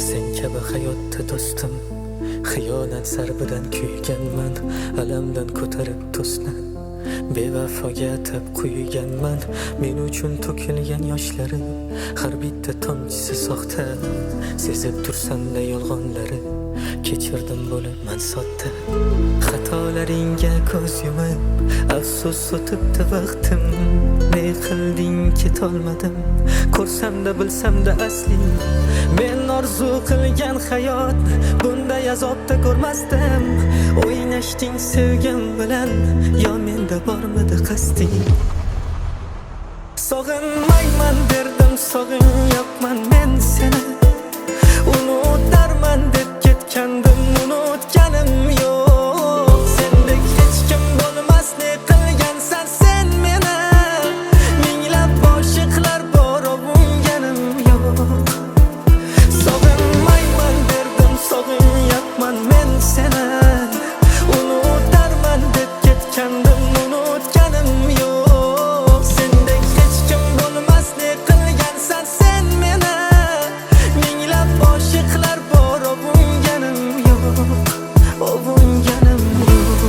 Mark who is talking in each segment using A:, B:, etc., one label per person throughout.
A: sen kabi hayotda do'stim, xiyonat zarbidan kuyganman, alamdan ko'tarib to'sni bevafoga atab quyganman. Men uchun to'kilgan yoshlari har bitta tomchisi soxta, sezib tursan-da yolg'onlari, kechirdim bo'laman sodda. Xatolaringga ko'z yumib afsus o'tibdi vaqtim, ne qilding ketolmadim, ko'rsam-da bilsam-da asli men orzu qilgan hayot bunday azobda ko'rmasdim. O'ynashding sevgim bilan, yo menda bormidi qasding? Sog'inmayman derdim, sog'inyapman men seni, unutarman deb ketgandim, unutganim yo'q. Sendek hech kim bo'lmas, ne qilgansan sen meni, minglab oshiqlar bor, ovunganim yo'q. Sog'inmayman derdim, sog'inyapman men seni, unutarman deb ketgandim, unutganim yo'q. Sendek hech kim bo'lmas, ne qilgansan sen meni, minglab oshiqlar bor, ovunganim yo'q, ovunganim yo'q.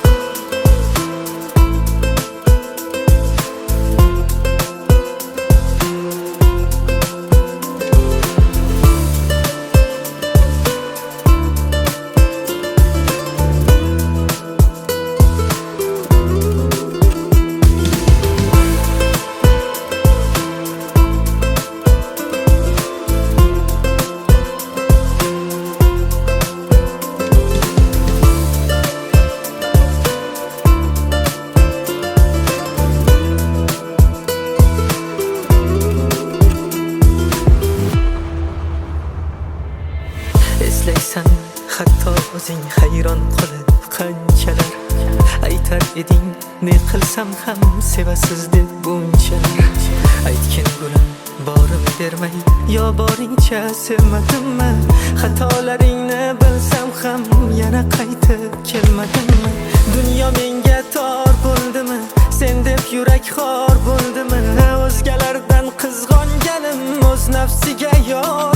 A: Eslaysan hatto o'zing hayron qolib qanchalar aytar eding, ne qilsam ham sevasiz deb bunchalar. Aytgin gulim borim dermay, yo boringcha sevmadimmi? Xatolaringni bilsam ham yana qaytib kelmadimmi? Dunyo menga tor bo'ldimi, sen deb yurak xor bo'ldimi? O'zgalardan qizg'onganim o'z nafsiga yor